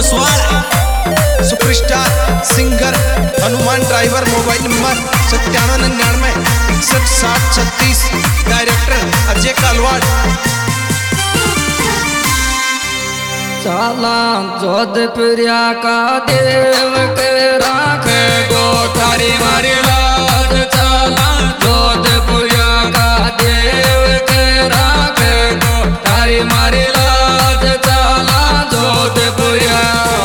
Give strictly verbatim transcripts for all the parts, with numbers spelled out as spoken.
Oswal superstar singer Hanuman driver. Mobile number सत्तानवे निन्यानवे इकसठ साठ छत्तीस। डायरेक्टर अजय कालवाड़। चाला जोधपुरिया का देव के राखे गो थारी मारी लाज। चाला जोधपुरिया का देव के राखे गो थारी मारी लाज। चाला जोधपुरिया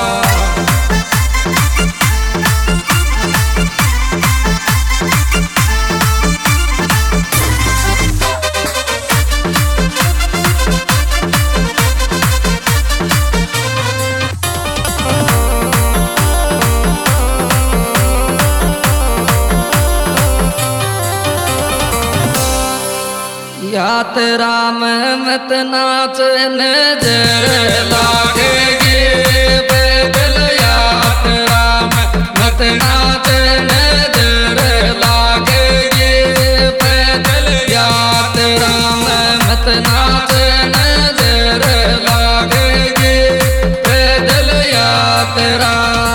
यात्रा में मत नाच नजर लागेगी। पैदल यात्रा में मत नाच नजर लागेगी। पैदल यात्रा में मत नाच नजर लागेगी। पैदल यात्रा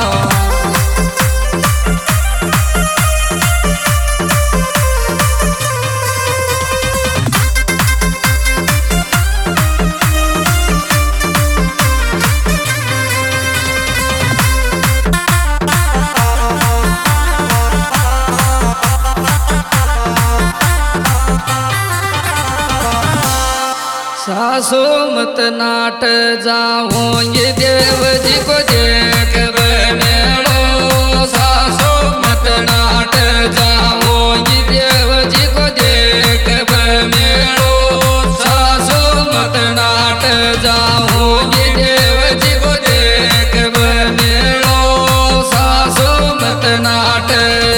सासो मत नाट जाओ ये देव जी को देख बनेलो। सासो मत नाट जाओ ये देव जी को देख बनेलो। सासो मत नाट जाओ ये देव जी को देख बनेलो। सासो मत नाट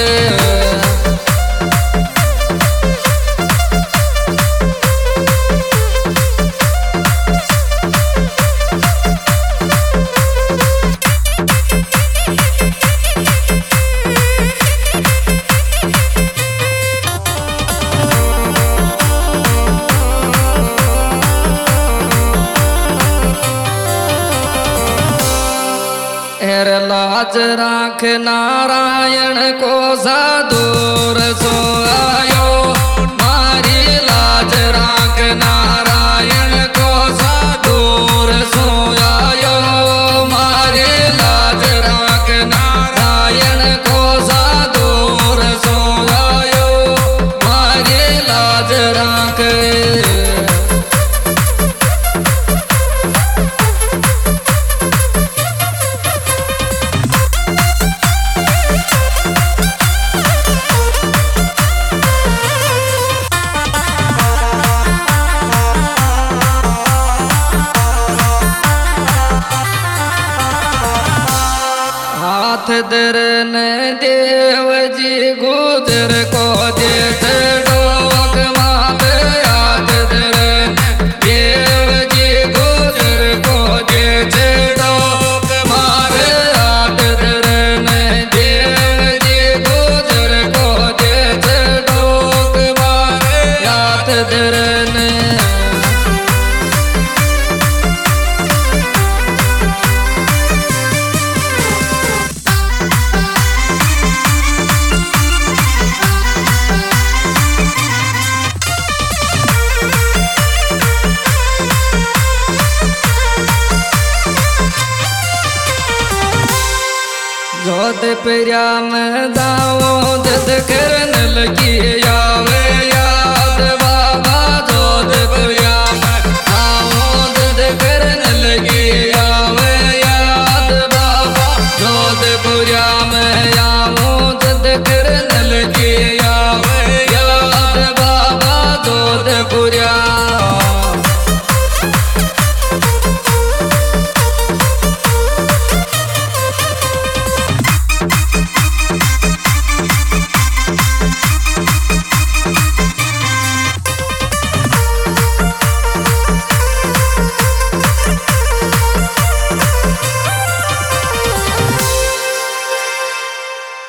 लाज राख नारायण को सा दूर सो आयो। मारी लाज राख नारायण को सा दूर सो आयो। मारी लाज राख नारायण को सा दूर सो आयो। मारी लाज राख दर ने देव जी गुजर को देख डोक मात याद। दर देव जी गुजर को देख डोक मार याद। दर ने देव जी गुजर को देख डोक मार याद। दर ने जोधपुरिया में जाओ